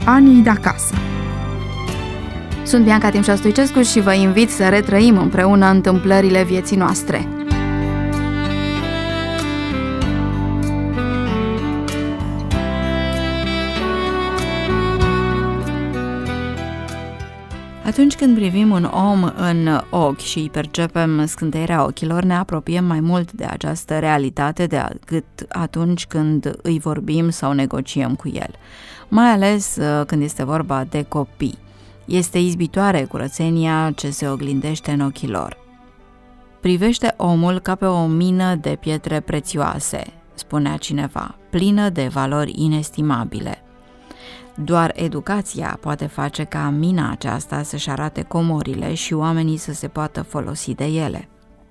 Anii de acasă. Sunt Bianca Timșa Stoicescu și vă invit să retrăim împreună întâmplările vieții noastre. Atunci când privim un om în ochi și îi percepem scânteierea ochilor, ne apropiem mai mult de această realitate decât atunci când îi vorbim sau negociem cu el, mai ales când este vorba de copii. Este izbitoare curățenia ce se oglindește în ochii lor. Privește omul ca pe o mină de pietre prețioase, spunea cineva, plină de valori inestimabile. Doar educația poate face ca mina aceasta să-și arate comorile și oamenii să se poată folosi de ele.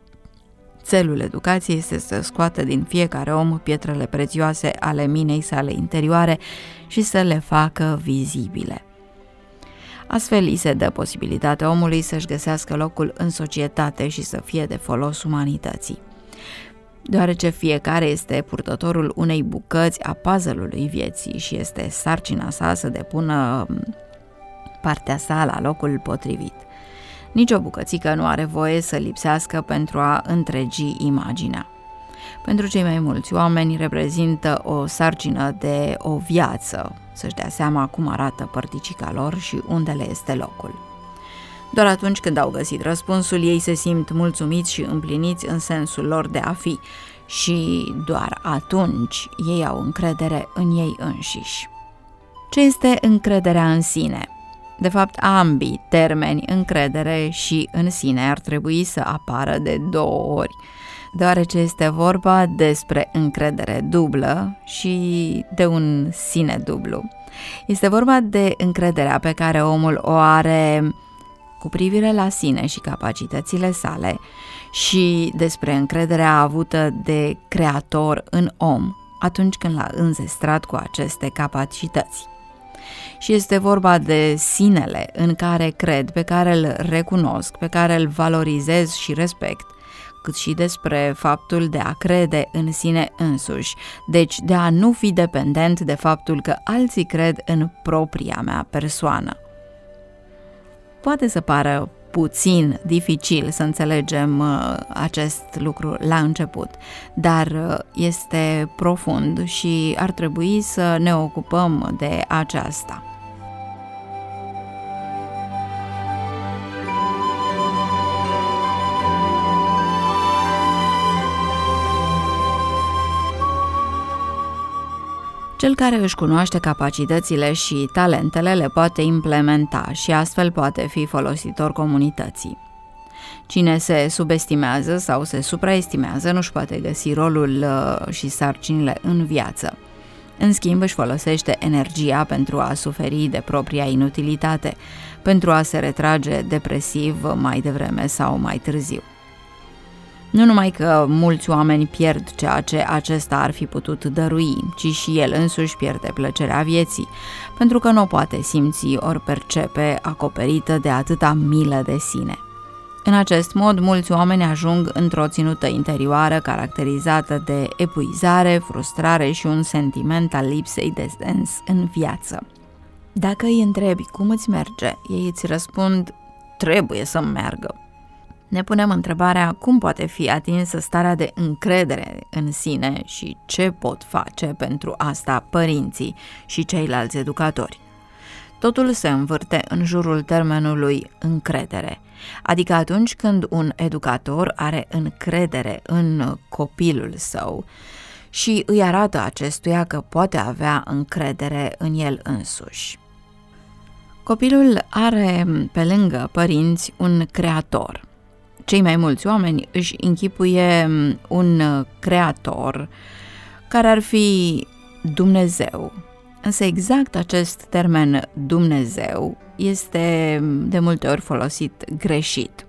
Țelul educației este să scoată din fiecare om pietrele prețioase ale minei sale interioare și să le facă vizibile. Astfel îi se dă posibilitatea omului să-și găsească locul în societate și să fie de folos umanității. Deoarece fiecare este purtătorul unei bucăți a puzzle-ului vieții și este sarcina sa să depună partea sa la locul potrivit. Nici o bucățică nu are voie să lipsească pentru a întregi imaginea. Pentru cei mai mulți oameni reprezintă o sarcină de o viață, să-și dea seama cum arată părticica lor și unde le este locul. Doar atunci când au găsit răspunsul, ei se simt mulțumiți și împliniți în sensul lor de a fi și doar atunci ei au încredere în ei înșiși. Ce este încrederea în sine? De fapt, ambii termeni, încredere și în sine, ar trebui să apară de 2 ori, deoarece este vorba despre încredere dublă și de un sine dublu. Este vorba de încrederea pe care omul o are cu privire la sine și capacitățile sale și despre încrederea avută de Creator în om atunci când l-a înzestrat cu aceste capacități. Și este vorba de sinele în care cred, pe care îl recunosc, pe care îl valorizez și respect, cât și despre faptul de a crede în sine însuși, deci de a nu fi dependent de faptul că alții cred în propria mea persoană. Poate să pară puțin dificil să înțelegem acest lucru la început, dar este profund și ar trebui să ne ocupăm de aceasta. Cel care își cunoaște capacitățile și talentele le poate implementa și astfel poate fi folositor comunității. Cine se subestimează sau se supraestimează nu-și poate găsi rolul și sarcinile în viață. În schimb, își folosește energia pentru a suferi de propria inutilitate, pentru a se retrage depresiv mai devreme sau mai târziu. Nu numai că mulți oameni pierd ceea ce acesta ar fi putut dărui, ci și el însuși pierde plăcerea vieții, pentru că nu o poate simți ori percepe acoperită de atâta milă de sine. În acest mod, mulți oameni ajung într-o ținută interioară caracterizată de epuizare, frustrare și un sentiment al lipsei de sens în viață. Dacă îi întrebi cum îți merge, ei îți răspund, trebuie să-mi meargă. Ne punem întrebarea cum poate fi atinsă starea de încredere în sine și ce pot face pentru asta părinții și ceilalți educatori. Totul se învârte în jurul termenului încredere, adică atunci când un educator are încredere în copilul său și îi arată acestuia că poate avea încredere în el însuși. Copilul are, pe lângă părinți, un creator. Cei mai mulți oameni își închipuie un creator care ar fi Dumnezeu. Însă exact acest termen Dumnezeu este de multe ori folosit greșit.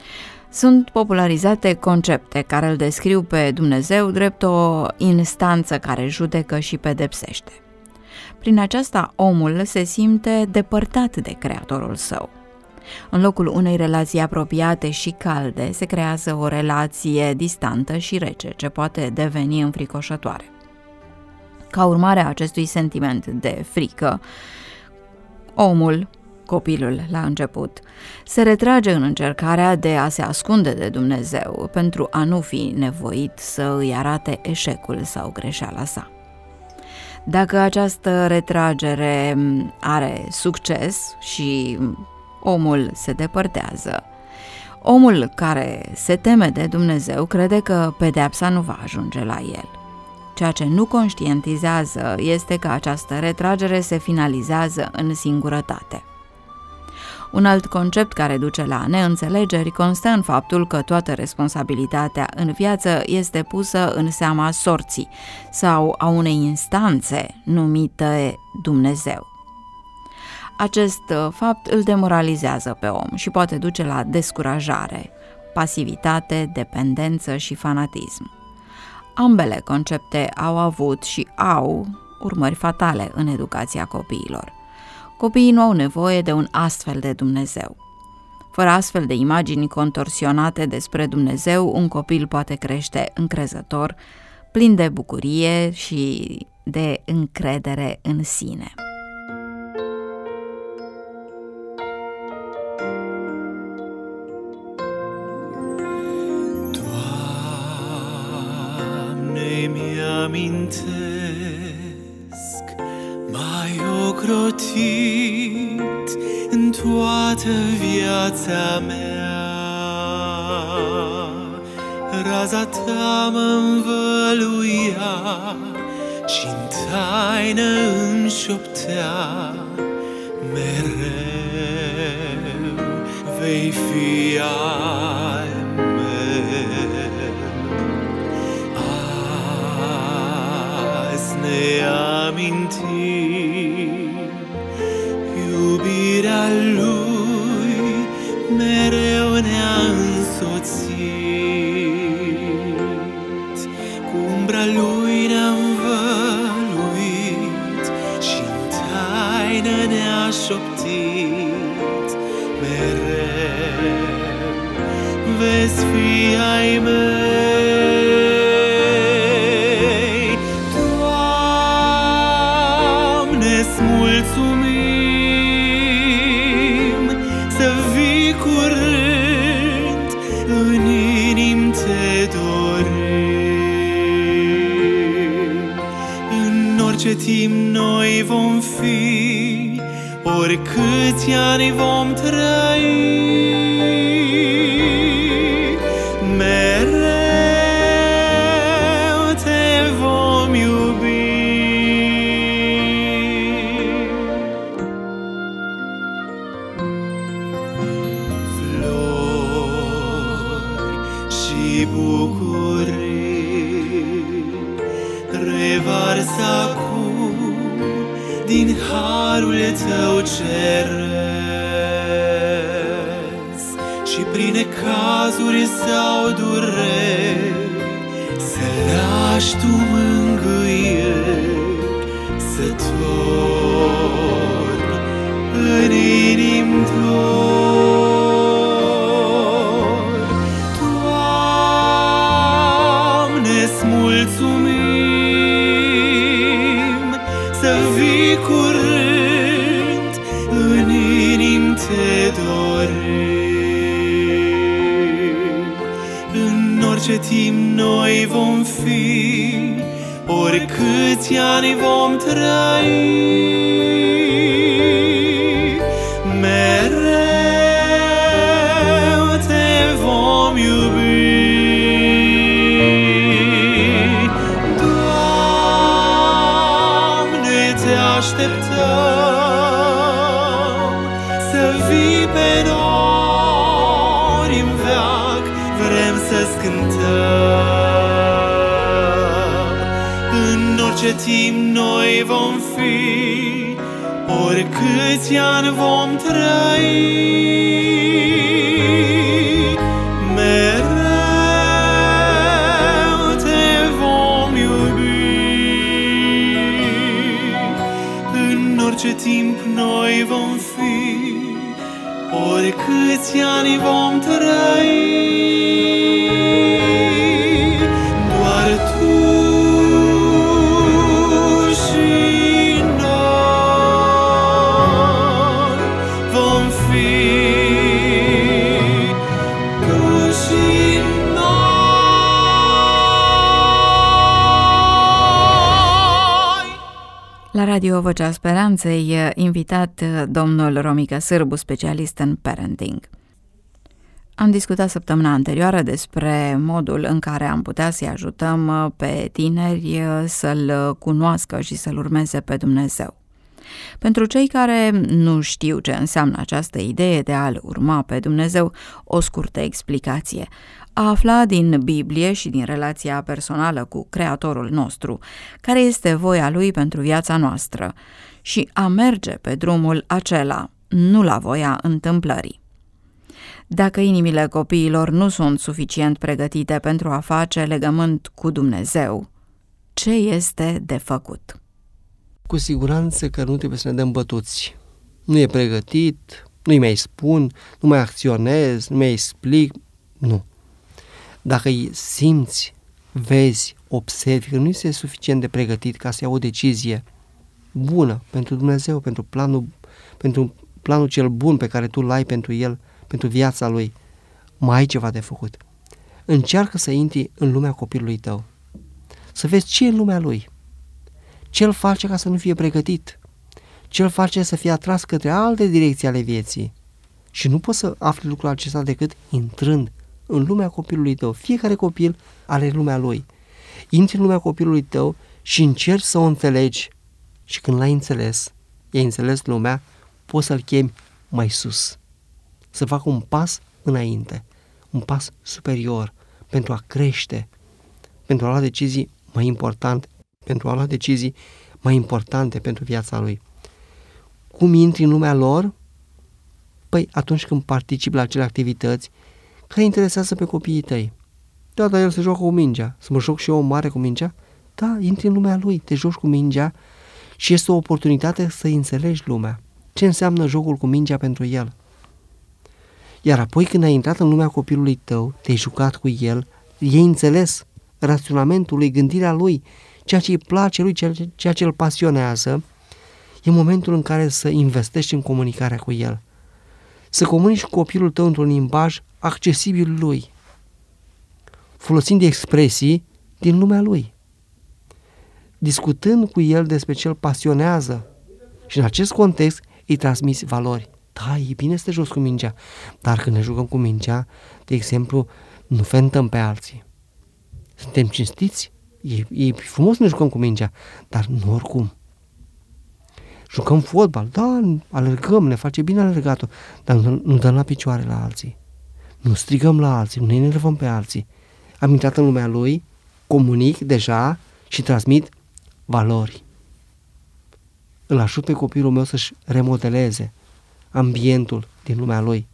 Sunt popularizate concepte care îl descriu pe Dumnezeu drept o instanță care judecă și pedepsește. Prin aceasta omul se simte depărtat de creatorul său. În locul unei relații apropiate și calde se creează o relație distantă și rece, ce poate deveni înfricoșătoare. Ca urmare a acestui sentiment de frică, Omul, copilul la început, se retrage în încercarea de a se ascunde de Dumnezeu pentru a nu fi nevoit să îi arate eșecul sau greșeala sa. Dacă această retragere are succes și omul se depărtează, omul care se teme de Dumnezeu crede că pedeapsa nu va ajunge la el. Ceea ce nu conștientizează este că această retragere se finalizează în singurătate. Un alt concept care duce la neînțelegeri constă în faptul că toată responsabilitatea în viață este pusă în seama sorții sau a unei instanțe numite Dumnezeu. Acest fapt îl demoralizează pe om și poate duce la descurajare, pasivitate, dependență și fanatism. Ambele concepte au avut și au urmări fatale în educația copiilor. Copiii nu au nevoie de un astfel de Dumnezeu. Fără astfel de imagini contorsionate despre Dumnezeu, un copil poate crește încrezător, plin de bucurie și de încredere în sine. Doamne, mi-amintesc, m-ai ocrotit în toată viața mea. Raza ta mă învăluia și-n taină înșoptea, mereu vei fi al meu. Azi ne amintim iubirea lui, mereu ne-a însoțit, cu umbra lui ne-a învăluit și-n taină ne-a șoptit, mereu veți fi ai mei. Doamne-ți mulțumim, să vii curând, în inim te dorim. În orice timp noi vom fi, oricâți ani vom trăi, mereu te vom iubi. Flori și bucurii revarsă acum din harul tău ceresc, și prin necazuri sau dureri să lași tu mângâieri, să torni în inim dor. Doamne-ți mulțumim, să vii curând, în inim te dorim. În orice timp noi vom fi, oricâți ani vom trăi, mereu te vom iubi. Doamne, te așteptăm, să vii pe nori în veac, vrem să-ți cântăm. În orice timp noi vom fi, oricâți ani vom trăi, mereu te vom iubi. În orice timp noi vom fi, oricâți ani vom trăi, doar tu și noi. La Radio Vocea Speranței, invitat domnul Romica Sârbu, specialist în parenting. Am discutat săptămâna anterioară despre modul în care am putea să-i ajutăm pe tineri să-L cunoască și să-L urmeze pe Dumnezeu. Pentru cei care nu știu ce înseamnă această idee de a-L urma pe Dumnezeu, o scurtă explicație. A afla din Biblie și din relația personală cu Creatorul nostru, care este voia Lui pentru viața noastră, și a merge pe drumul acela, nu la voia întâmplării. Dacă inimile copiilor nu sunt suficient pregătite pentru a face legământ cu Dumnezeu, ce este de făcut? Cu siguranță că nu trebuie să ne dăm bătuți. Nu e pregătit, nu-i mai spun, nu mai acționez, nu mai explic, nu. Dacă îi simți, vezi, observi că nu este suficient de pregătit ca să ia o decizie bună pentru Dumnezeu, pentru planul cel bun pe care tu l-ai pentru el, pentru viața lui, mai ai ceva de făcut. Încearcă să intri în lumea copilului tău, să vezi ce e în lumea lui, ce îl face ca să nu fie pregătit, ce îl face să fie atras către alte direcții ale vieții. Și nu poți să afli lucrul acesta decât intrând în lumea copilului tău. Fiecare copil are lumea lui. Intri în lumea copilului tău și încerci să o înțelegi. Și când l-ai înțeles, i-ai înțeles lumea, poți să-l chemi mai sus. Să facă un pas înainte, un pas superior, pentru a crește, pentru a lua decizii mai importante pentru viața lui. Cum intri în lumea lor? Păi atunci când participi la acele activități care interesează pe copiii tăi. Da, dar el se joacă cu mingea. Să mă joc și eu mare cu mingea? Da, intri în lumea lui, te joci cu mingea și este o oportunitate să înțelegi lumea. Ce înseamnă jocul cu mingea pentru el? Iar apoi când ai intrat în lumea copilului tău, te-ai jucat cu el, i-ai înțeles raționamentul lui, gândirea lui, ceea ce îi place lui, ceea ce îl pasionează, e momentul în care să investești în comunicarea cu el. Să comunici cu copilul tău într-un limbaj accesibil lui, folosind expresii din lumea lui, discutând cu el despre ce îl pasionează și în acest context îi transmiți valori. Da, e bine să te joci cu mingea, dar când ne jucăm cu mingea, de exemplu, nu fentăm pe alții. Suntem cinstiți, e frumos să ne jucăm cu mingea, dar nu oricum. Jucăm fotbal, da, alergăm, ne face bine alergatul, dar nu dăm la picioare la alții. Nu strigăm la alții, nu ne enervăm pe alții. Am intrat în lumea lui, comunic deja și transmit valori. Îl ajut pe copilul meu să-și remodeleze ambientul din lumea lui.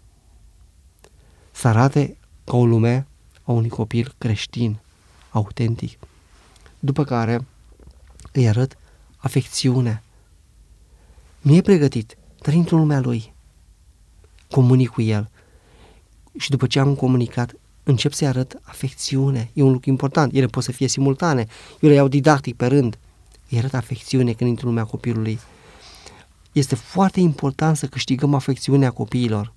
Să arate ca o lume a unui copil creștin, autentic. După care îi arăt afecțiune. Nu e pregătit, dar intru în lumea lui. Comunic cu el. Și după ce am comunicat, încep să-i arăt afecțiune. E un lucru important. Ele pot să fie simultane. Eu le iau didactic pe rând. Îi arăt afecțiune când intru în lumea copilului. Este foarte important să câștigăm afecțiunea copiilor.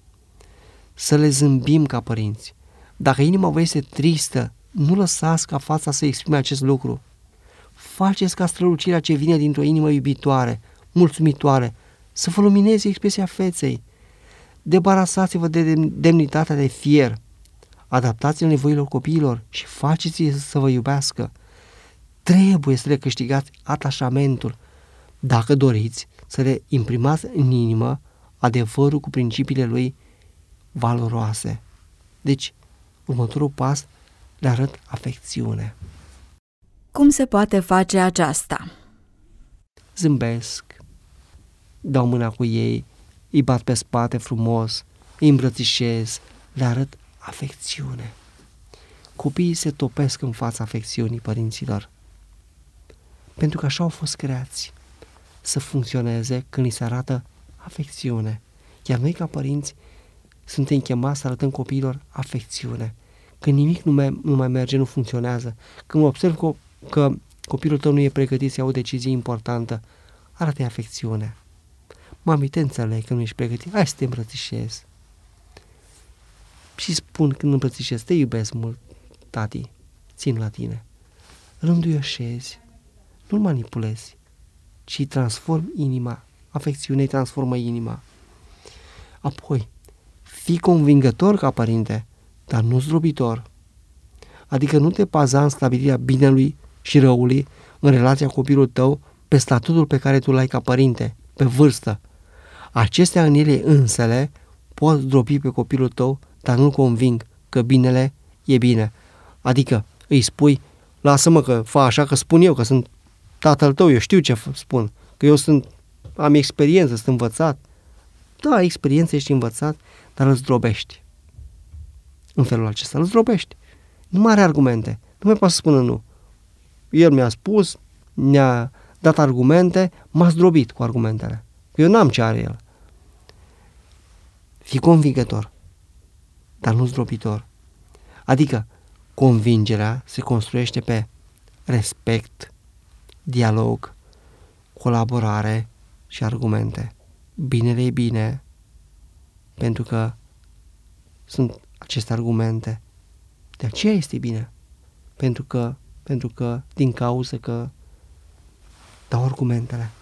Să le zâmbim ca părinți. Dacă inima vă este tristă, nu lăsați ca fața să exprime acest lucru. Faceți ca strălucirea ce vine dintr-o inimă iubitoare, mulțumitoare, să vă lumineze expresia feței. Debarasați-vă de demnitatea de fier. Adaptați-l nevoilor copiilor și faceți-i să vă iubească. Trebuie să le câștigați atașamentul. Dacă doriți să le imprimați în inimă adevărul cu principiile lui valoroase. Deci, următorul pas, le arăt afecțiune. Cum se poate face aceasta? Zâmbesc, dau mâna cu ei, îi bat pe spate frumos, îi îmbrățișez, le arăt afecțiune. Copiii se topesc în fața afecțiunii părinților, pentru că așa au fost creați, să funcționeze când li se arată afecțiune. Iar noi ca părinți suntem chemați să arătăm copiilor afecțiune. Când nimic nu mai merge, nu funcționează, când observ că copilul tău nu e pregătit să ia o decizie importantă, arată-i afecțiune. Mami, te înțeleg că nu ești pregătit, hai să te îmbrățișez. Și spun când îmbrățișez, te iubesc mult, tati, țin la tine. Îl înduioșezi, nu-l manipulezi. ci îi transform inima. Afecțiunea îi transformă inima. Apoi, fii convingător ca părinte, dar nu zdrobitor. Adică nu te baza în stabilirea binelui și răului în relația cu copilul tău pe statutul pe care tu l-ai ca părinte, pe vârstă. Acestea în ele însele pot zdrobi pe copilul tău, dar nu-l conving că binele e bine. Adică îi spui, lasă-mă că fă așa, că spun eu, că sunt tatăl tău, eu știu ce spun, că eu am experiență, sunt învățat. Da, ai experiență, ești învățat, dar îl zdrobești. În felul acesta îl zdrobești. Nu mai are argumente, nu mai poate să spună nu. El mi-a spus, mi-a dat argumente, m-a zdrobit cu argumentele. Eu n-am ce are el. Fii convingător, dar nu zdrobitor. Adică convingerea se construiește pe respect, dialog, colaborare și argumente. Binele e bine pentru că sunt aceste argumente. De aceea este bine. Pentru că din cauza că dau argumentele.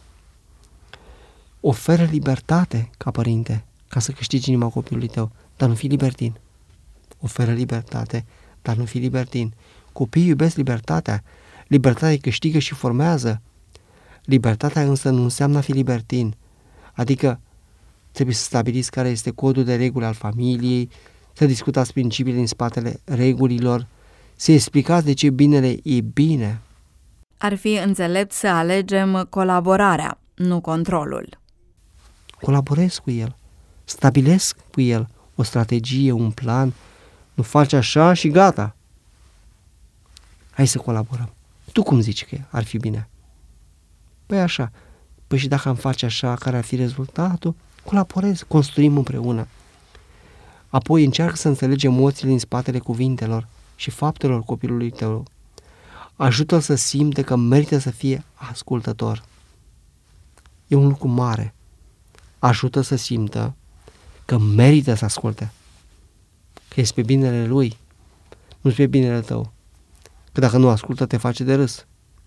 Oferă libertate ca părinte ca să câștigi inima copilului tău, dar nu fii libertin. Oferă libertate, dar nu fii libertin. Copiii iubesc libertatea. Libertatea îi câștigă și formează. Libertatea însă nu înseamnă a fi libertin. Adică trebuie să stabiliți care este codul de reguli al familiei, să discutați principiile din spatele regulilor, să explicați de ce binele e bine. Ar fi înțelept să alegem colaborarea, nu controlul. Colaborez cu el, stabilesc cu el o strategie, un plan, nu faci așa și gata. Hai să colaborăm. Tu cum zici că ar fi bine? Păi așa. Păi și dacă am face așa, care ar fi rezultatul? Colaborez, construim împreună. Apoi încearcă să înțelegi emoțiile din spatele cuvintelor și faptelor copilului tău. Ajută-l să simte că merită să fie ascultător. E un lucru mare. Ajută să simtă că merită să asculte. Că este pe binele lui, nu pe binele tău. Că dacă nu ascultă, te face de râs.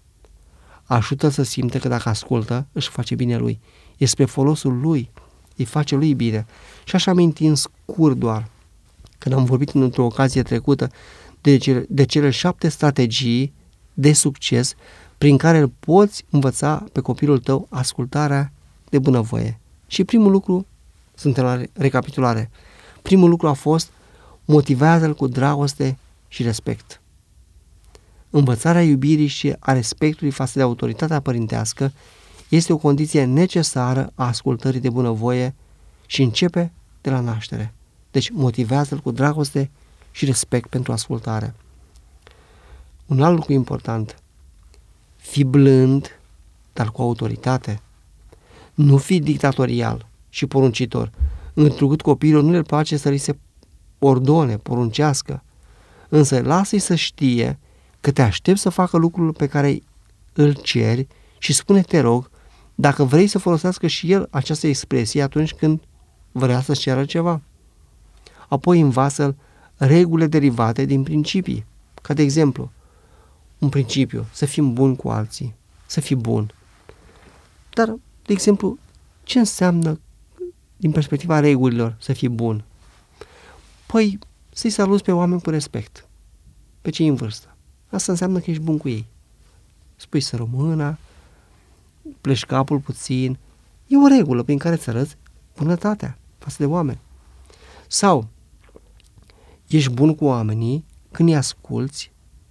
Ajută să simte că dacă ascultă, își face bine lui. Este pe folosul lui, îi face lui bine. Și așa aminti în scurt doar, când am vorbit într-o ocazie trecută de cele 7 strategii de succes prin care îl poți învăța pe copilul tău ascultarea de bunăvoie. Și primul lucru, suntem la recapitulare, primul lucru a fost motivează-l cu dragoste și respect. Învățarea iubirii și a respectului față de autoritatea părintească este o condiție necesară a ascultării de bunăvoie și începe de la naștere. Deci motivează-l cu dragoste și respect pentru ascultare. Un alt lucru important, fii blând, dar cu autoritate. Nu fi dictatorial și poruncitor, întrucât copilul nu le place să li se ordone, poruncească, însă lasă-i să știe că te aștepți să facă lucrul pe care îl ceri și spune te rog dacă vrei să folosească și el această expresie atunci când vrea să-ți ceară ceva. Apoi învață-l regulile derivate din principii, ca de exemplu, un principiu, să fim buni cu alții, să fii bun. Dar, de exemplu, ce înseamnă din perspectiva regulilor să fii bun? Păi, să-i saluți pe oameni cu respect, pe cei în vârstă. Asta înseamnă că ești bun cu ei. Spui să rămână, pleci capul puțin. E o regulă prin care îți arăți bunătatea față de oameni. Sau, ești bun cu oamenii când îi asculți.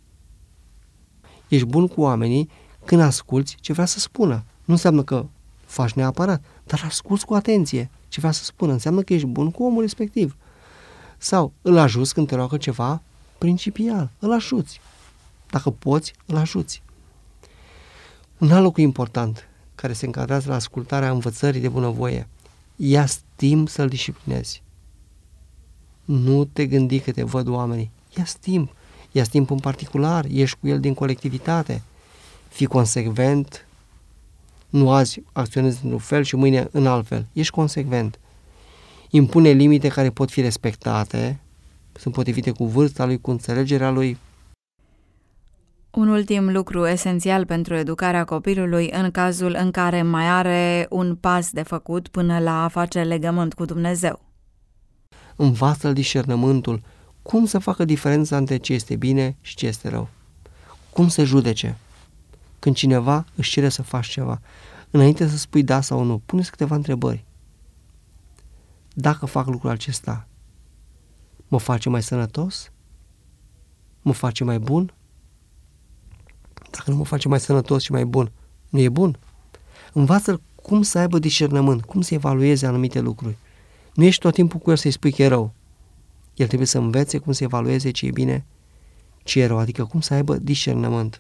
Ești bun cu oamenii când asculți ce vrea să spună. Nu înseamnă că faci neapărat, dar asculți cu atenție ce vrea să spună. Înseamnă că ești bun cu omul respectiv. Sau îl ajuți când te roagă ceva principial. Îl ajuți. Dacă poți, îl ajuți. Un alt lucru important care se încadrează la ascultarea învățării de bunăvoie, ia-ți timp să-l disciplinezi. Nu te gândi că te văd oamenii. Ia-ți timp. Ia-ți timp în particular. Ești cu el din colectivitate. Fii consecvent. Nu azi acționezi într-un fel și mâine în alt fel. Ești consecvent. Impune limite care pot fi respectate. Sunt potrivite cu vârsta lui, cu înțelegerea lui. Un ultim lucru esențial pentru educarea copilului în cazul în care mai are un pas de făcut până la a face legământ cu Dumnezeu. Învață-l discernământul, cum să facă diferența între ce este bine și ce este rău. Cum să judece. Când cineva își cere să faci ceva, înainte să spui da sau nu, pune-ți câteva întrebări. Dacă fac lucrul acesta, mă face mai sănătos? Mă face mai bun? Dacă nu mă face mai sănătos și mai bun, nu e bun? Învață-l cum să aibă discernământ, cum să evalueze anumite lucruri. Nu ești tot timpul cu el să-i spui că e rău. El trebuie să învețe cum să evalueze ce e bine, ce e rău, adică cum să aibă discernământ.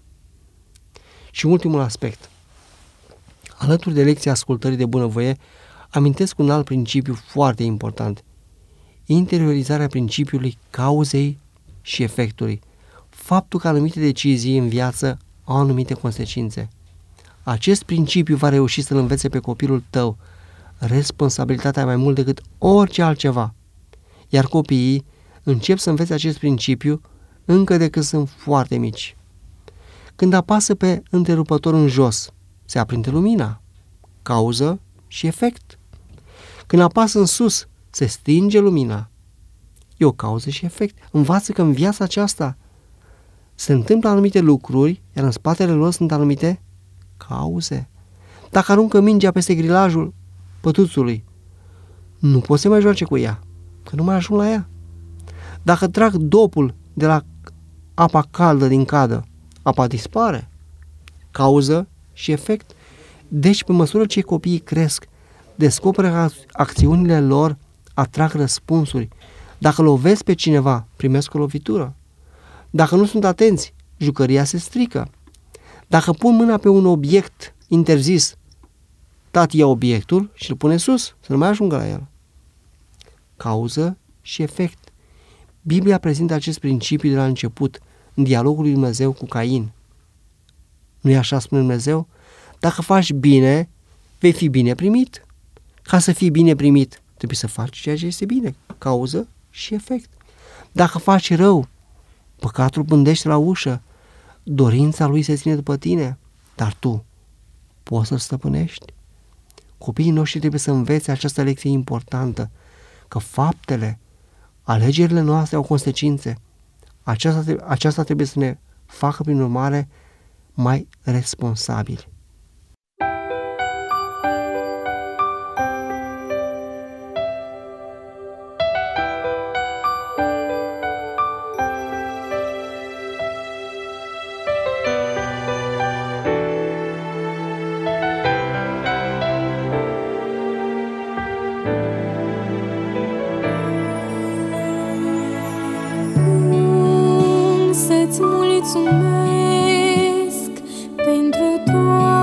Și ultimul aspect. Alături de lecția ascultării de bunăvoie, amintesc un alt principiu foarte important. Interiorizarea principiului cauzei și efectului. Faptul că anumite decizii în viață au anumite consecințe. Acest principiu va reuși să-l învețe pe copilul tău responsabilitatea mai mult decât orice altceva. Iar copiii încep să învețe acest principiu încă de când sunt foarte mici. Când apasă pe întrerupător în jos, se aprinde lumina. Cauză și efect. Când apasă în sus, se stinge lumina. E o cauză și efect. Învață că în viața aceasta se întâmplă anumite lucruri, iar în spatele lor sunt anumite cauze. Dacă aruncă mingea peste grilajul pătuțului, nu poți să mai joace cu ea, că nu mai ajung la ea. Dacă trag dopul de la apa caldă din cadă, apa dispare. Cauză și efect. Deci, pe măsură ce copiii cresc, descoperă că acțiunile lor atrag răspunsuri. Dacă lovesc pe cineva, primesc o lovitură. Dacă nu sunt atenți, jucăria se strică. Dacă pun mâna pe un obiect interzis, tati ia obiectul și îl pune sus, să nu mai ajungă la el. Cauză și efect. Biblia prezintă acest principiu de la început, în dialogul lui Dumnezeu cu Cain. Nu-i așa spune Dumnezeu? Dacă faci bine, vei fi bine primit. Ca să fii bine primit, trebuie să faci ceea ce este bine. Cauză și efect. Dacă faci rău, păcatul pândește la ușă, dorința lui se ține după tine, dar tu poți să-l stăpânești. Copiii noștri trebuie să învețe această lecție importantă, că faptele, alegerile noastre au consecințe. Aceasta trebuie să ne facă, prin urmare, mai responsabili. Să-ți mulțumesc pentru toate.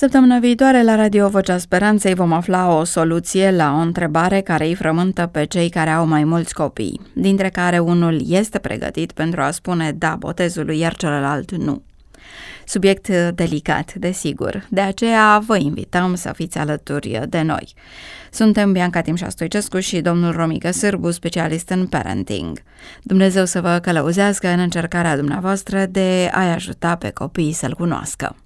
Săptămâna viitoare la Radio Vocea Speranței vom afla o soluție la o întrebare care îi frământă pe cei care au mai mulți copii, dintre care unul este pregătit pentru a spune da botezului, iar celălalt nu. Subiect delicat, desigur, de aceea vă invităm să fiți alături de noi. Suntem Bianca Timșa Stoicescu și domnul Romică Sârbu, specialist în parenting. Dumnezeu să vă călăuzească în încercarea dumneavoastră de a-i ajuta pe copii să-L cunoască.